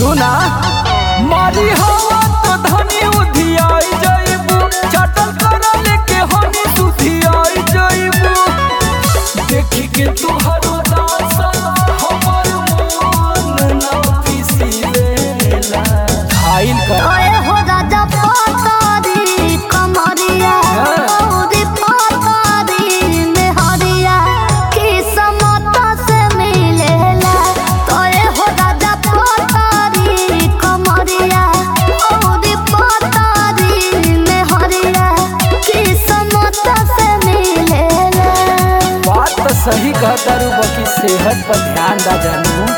सुना मारी हवा तो धनी उधियाई जाइबू चटल करा लेके हनी सुधियाई जाइबू देखी के तुहरो दासा हमर मन ना पिसीलेला खाइल कर ओए हो राजा पतारी कमरिया औरी पतारी में हरिया किस्मत से मिलेला तोए हो राजा पतारी कमरिया औरी पतारी में हरिया किस्मत से मिलेला। बात तो सही कहता रू बाकी सेहत पर ध्यान दा जानू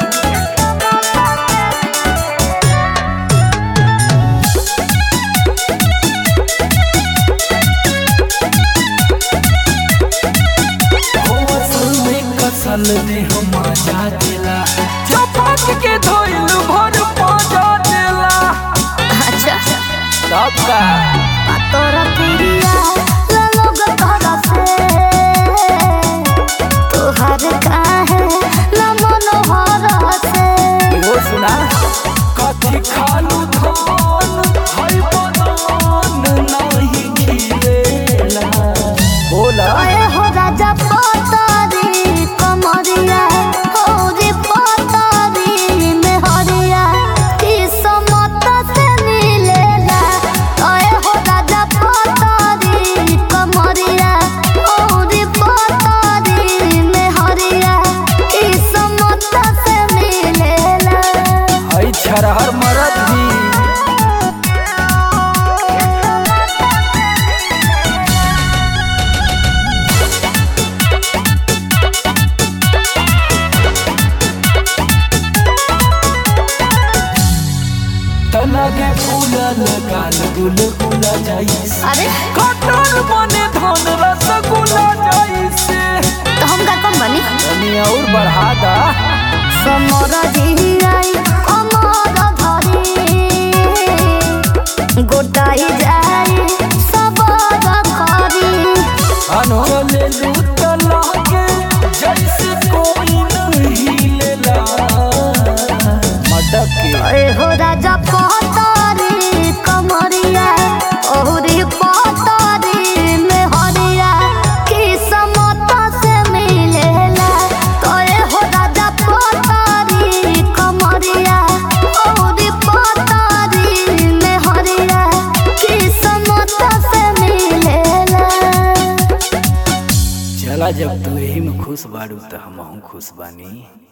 सल ने हम मजा देला चपाक के धोइल भर पाजा देला। अच्छा सब का तोरा प्रिया लोग तोरा से तोहर काहे न मनोहर से वो सुना कथी खालू धान हई बनान नहीं खिलेला बोला ओए हो राजा पतारी कमरिया औरी पतारी में हरिया किस्मत से मिलेला। ओए हो राजा पतारी कमरिया औरी पतारी में हरिया किस्मत से मिलेला। हई छरहर मरद भी तलगे फूलल गाल गुलगुला जाइसे अरे कटर बने धन रसगुल्ला जाइसे तो हम का कम बनी तनी और बढ़ा दा समर जियाई अमर धरी गोटाई जाई सबर करी अनो ले लूट लागे जैसे कोई नहीं लेला मटक के ओए हो राजा पतारी कमरिया औरी पतारी में हरिया किस्मत से मिलेला। ओए हो राजा पतारी कमरिया औरी पतारी में हरिया किस्मत से मिलेला। चला जब तू यही में खुश बाड़ू तो हमहू खुश बानी।